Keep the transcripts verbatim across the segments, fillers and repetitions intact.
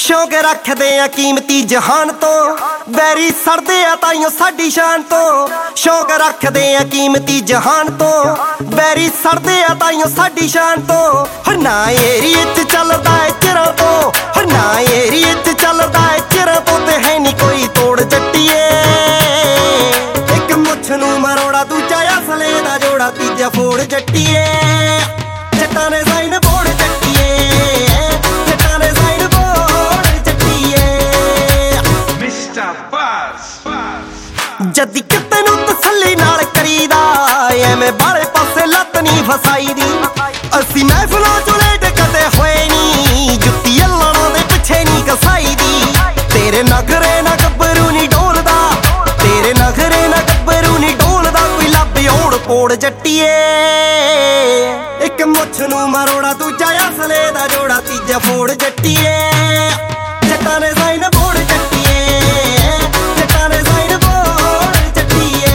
शौक रखदे आ कीमती जहान तो बैरी सड़दे आ ताइयों साडी शान तो। शौक रखदे आ कीमती जहान तो बैरी सड़दे आ ताइयों साडी शान तो। हो ना एरिए च चलदा है चिरां तो, हो ना एरिए च चलदा है चिरां तो ते है नी कोई तोड़ जट्टिए। एक मुछ नूं मरोड़ा दूजा असले दा जोड़ा तीजा फोड़ जट्टिए। जट्टां ने साइन बोड़ जट्टिए, जट्टां ने साइन बोड़ जट्टिए। मिस्टर बस जदी किते नूं तसल्ली नाल करीदा एवें बाले पासे लत नी फसाई दी। असी महफिलों चों लेट कदे होए नी जुत्ती अल्लां दे पिछे नी कसाई दी। तेरे नखरे ना गब्बरू नी डोलदा, तेरे नखरे ना गब्बरू नी डोलदा कोई लब्बे ओड़ पोड़ जट्टिए। एक मुछ नूं मरोड़ा दूजा असले दा जोड़ा तीजा फोड़ जट्टिए। जट्टां ने साइन बोड़ जट्टिए, जट्टां ने साइन बोड़ जट्टिए।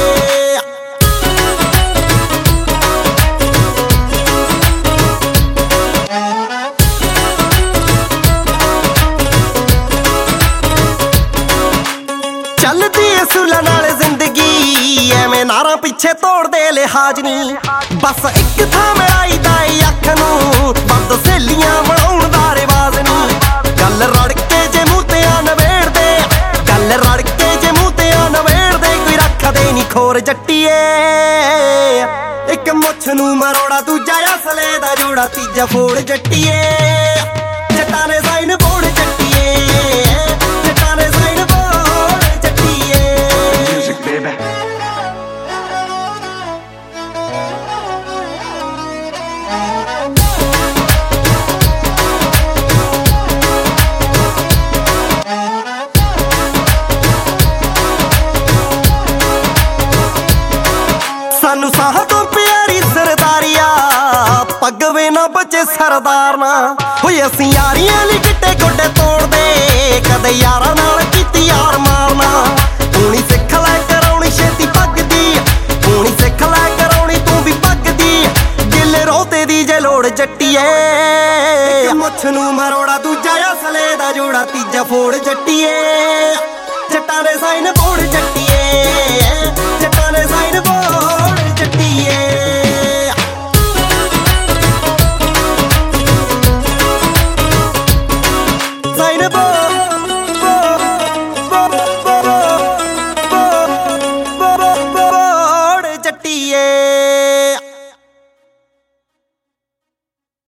चलदी असूलां नाल जिंदगी एवें नारां पिछे तोड़ दे लिहाज नी। बस एक थां मिलाई दा अख नूं बंद सहेलियां बनाउण दा रिवाज नी। गल रड़के जे मूंह ते आ नवेड़ दे, गल रड़के जे मूंह ते आ नवेड़ दे कोई रखदे नी खोर जट्टिए। एक मुछ नूं मरोड़ा दूजा असले दा जोड़ा तीजा फोड़ जट्टिए। जट्टां ने साइन बोड़ जट्टिए, जट्टां ने साइन बोड़ जट्टिए। म्यूजिक बेबी सानू साह तो प्यारी सरदारिया पग वे ना बचे सरदार ना। होए असीं यारियां ली गिट्टे गोडे तोड़ दे कदे यारां नाल कीती यार मारना। पूनी सिख लै कराउणी छेती पग दी, पूनी सिख लै कराउणी तू भी पग दी। गिल रोते दी जे लोड़ जट्टिए। मुछ नूं मरोड़ा दूजा असले दा जोड़ा तीजा फोड़ जट्टिए। जट्टां दे साइन